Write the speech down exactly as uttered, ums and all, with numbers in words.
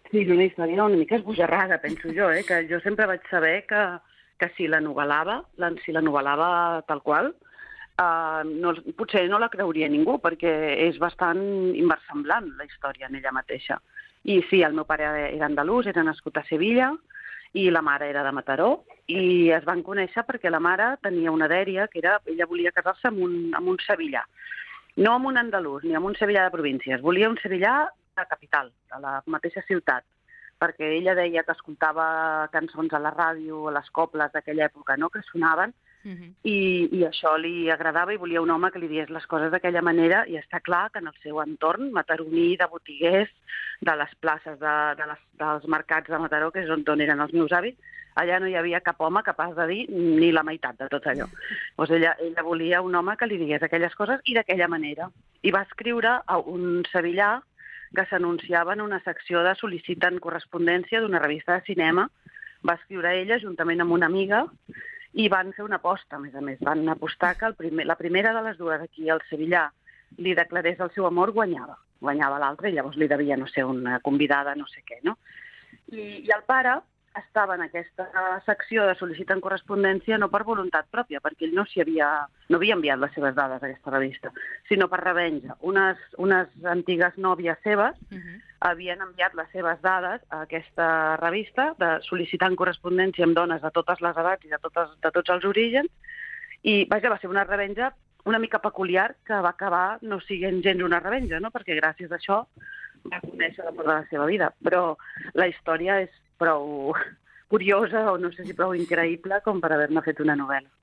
Sí, és una història una mica esbojarrada, penso jo, eh? Que jo sempre vaig saber que, que si la novel·lava, la, si la novel·lava tal qual, uh, no, potser no la creuria ningú, perquè és bastant inversemblant la història en ella mateixa. I sí, el meu pare era andalús, era nascut a Sevilla, i la mare era de Mataró, i es van conèixer perquè la mare tenia una dèria, que era, ella volia casar-se amb un, amb un sevillà. No amb un andalús, ni amb un sevillà de províncies. Volia un sevillà de capital, de la mateixa ciutat, perquè ella deia que escoltava cançons a la ràdio, a les cobles d'aquella època, no?, que sonaven, Uh-huh. i, i això li agradava i volia un home que li digués les coses d'aquella manera, i està clar que en el seu entorn, mataroní, de botiguers, de les places, de, de les, dels mercats de Mataró, que és on, on eren els meus avis, allà no hi havia cap home capaç de dir ni la meitat de tot allò. Doncs ella, ella volia un home que li digués aquelles coses i d'aquella manera. I va escriure a un sevillà que s'anunciava en una secció de sol·liciten correspondència d'una revista de cinema. Va escriure ella juntament amb una amiga i van fer una aposta, a més a més. Van apostar que el primer, la primera de les dues, aquí el sevillà, li declarés el seu amor, guanyava. Guanyava l'altra i llavors li devia, no sé, una convidada, no sé què, no? I, i el pare estava en aquesta secció de sol·liciten correspondència no per voluntat pròpia, perquè ell no s'hi havia, no havia enviat les seves dades a aquesta revista, sinó per revenja. Unes, unes antigues nòvies seves uh-huh. havien enviat les seves dades a aquesta revista de sol·licitant correspondència amb dones de totes les edats i de, totes, de tots els orígens, i vaja, va ser una revenja una mica peculiar que va acabar no siguent gens una revenja, no?, perquè gràcies a això va conèixer l'amor de la seva vida. Però la història és prou curiosa o no sé si prou increïble com per haver-ne fet una novel·la.